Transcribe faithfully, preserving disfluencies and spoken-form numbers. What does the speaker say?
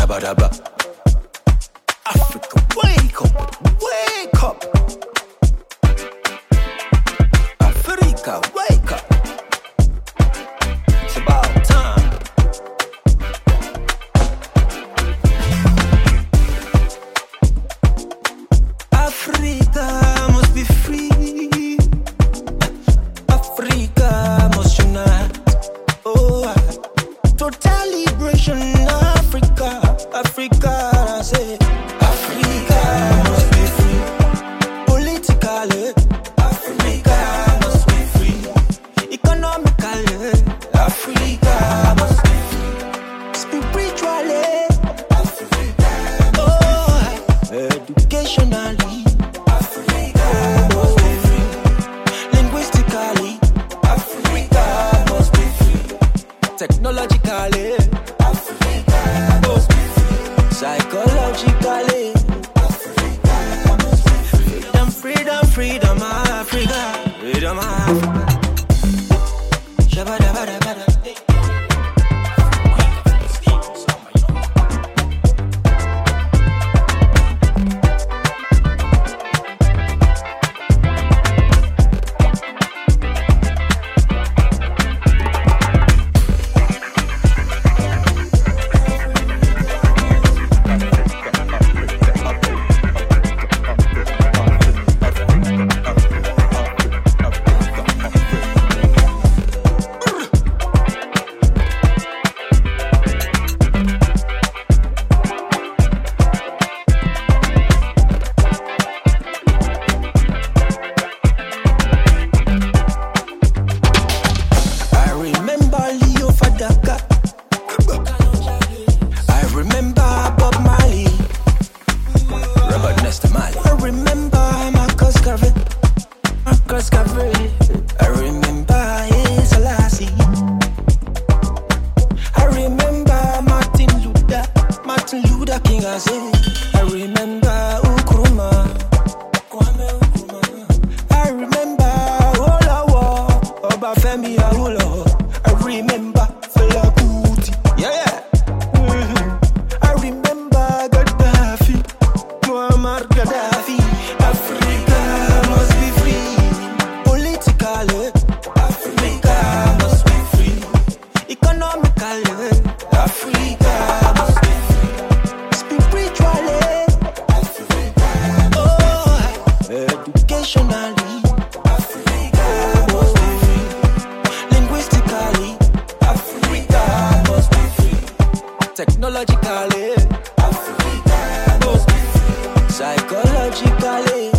Shabba dabba. Africa, wake up, wake up. Africa, wake up. It's about time. Africa must be free. Africa must unite. Oh, total liberation, Africa, Africa, I say. Africa must be free. Politically, Africa must be free. Economically, Africa must be free. Spiritually, Africa. Oh, educationally, Africa must be free. Linguistically, Africa must be free. Technologically, Africa must be free. Psychologically, Africa must be free. Freedom, freedom, freedom, Africa, freedom, Africa. Shabba dabba dabba dabba. Technologically, Africa must be free. Psychologically,